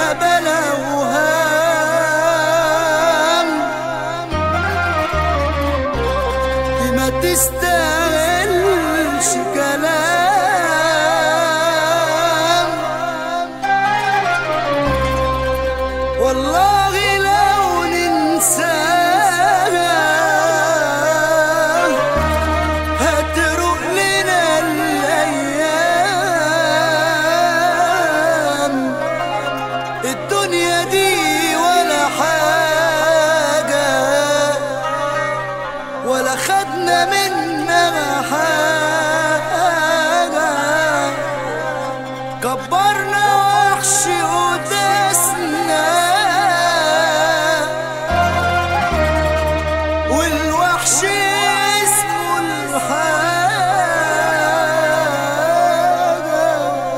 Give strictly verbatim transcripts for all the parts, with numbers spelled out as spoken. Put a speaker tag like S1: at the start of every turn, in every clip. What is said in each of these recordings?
S1: بلا وهام، دي ما تستاهلش كلام. والله لو ننساها هتروق لنا الأيام. الدنيا دي ولا حاجة ولا خدنا منها حاجة، كبرنا وحش ودسنا والوحش اسمه الحاجة.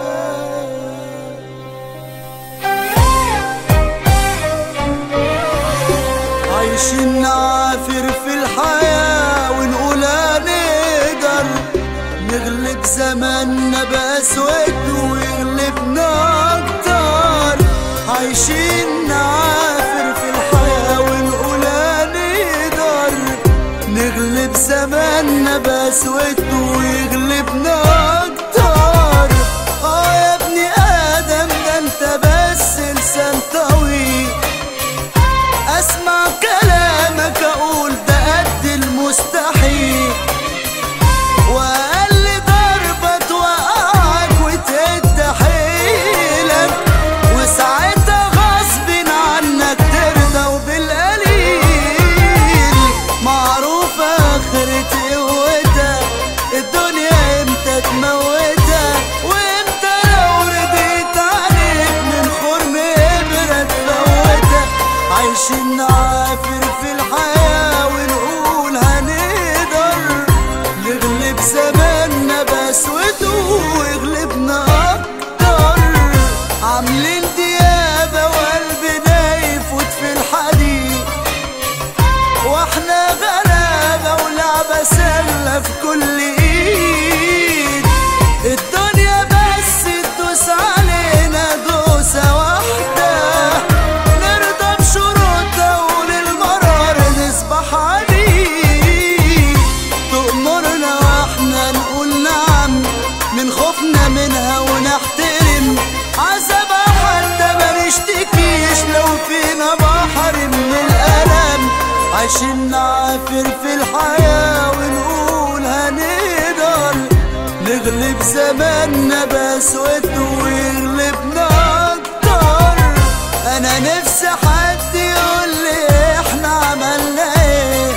S1: عايشين نعافر في الحياة ونقول هنقدر نغلب زماننا بأسود ويغلبنا أكتر. عايشين نعافر في الحياة ونقول هنقدر نغلب زماننا بأسود ويغلبنا أكتر. آه يا ابني آدم ده انت بس لسان طويل، اسمع كلامك اقول ده قد المستحيل، واقل ضربة توقعك وتهد حيلك، وساعتها غصب عنك ترضى وبالقليل. معروف اخرة قوتك الدنيا امتى تموتك، وامتى لو رضيت عليك من خرم ابرة تفوتك. عايشين نعافر في الحياة ونقول هنقدر نغلب زماننا بأسوده ويغلبنا أكتر. عاملين ديابة وقلبنا يفوت في الحديد، واحنا غلابة ولعبة سلة في كل ايد. الدنيا بس تدوس علينا دوسة واحدة، نرضى بشروطها وللمرار نسبح عبيد. تأمرنا واحنا نقول نعم من خوفنا منها ونحترم عذابها، حتى ما نشتكيش لو فينا بحر من الألم. عايشين نعافر في الحياة ونقول هنقدر نغلب زماننا بأسود ويغلبنا أكتر. أنا نفسي حد يقول لي إحنا عملنا إيه،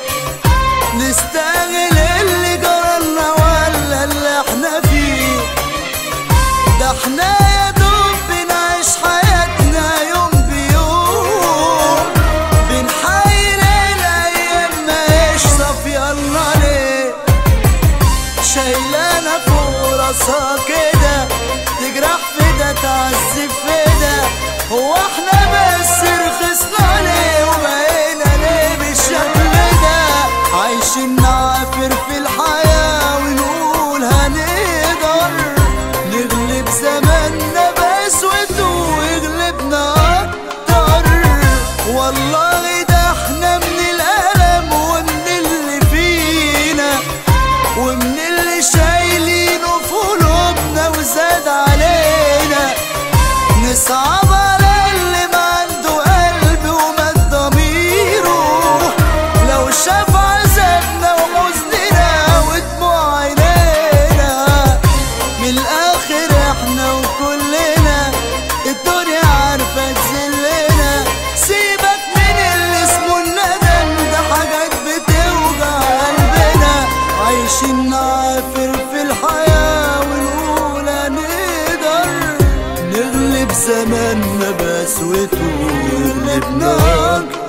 S1: نستاهل اللي جرالنا ولا اللي إحنا فيه. ده إحنا يا دوب بنعيش حياتنا يوم بيوم، بنحايل الأيام ما يشطف يلا ليه. شايلانا فوق راسها كده تجرح في ده تعذب في ده، هو احنا بس رخصنا ليه وبقينا ليه بالشكل ده. عايشين نعافر في الحياة ونقول هنقدر نغلب زماننا بأسود ويغلبنا أكتر. والله ده احنا من الألم ومن اللي فينا ومن اللي شايلينه في قلوبنا وزاد علينا. نصعب على اللي ما عنده قلب ومات ضميره، لو شاف عذابنا وحزننا ودموع عينينا. من الآخر احنا وكلنا الدنيا عارفة تذلنا. سيبك من اللي اسمه الندم، ده حاجات بتوجع قلبنا. عايشين نعافر في الحياة ونقول هنقدر نغلب زماننا بأسوده ويغلبنا أكتر.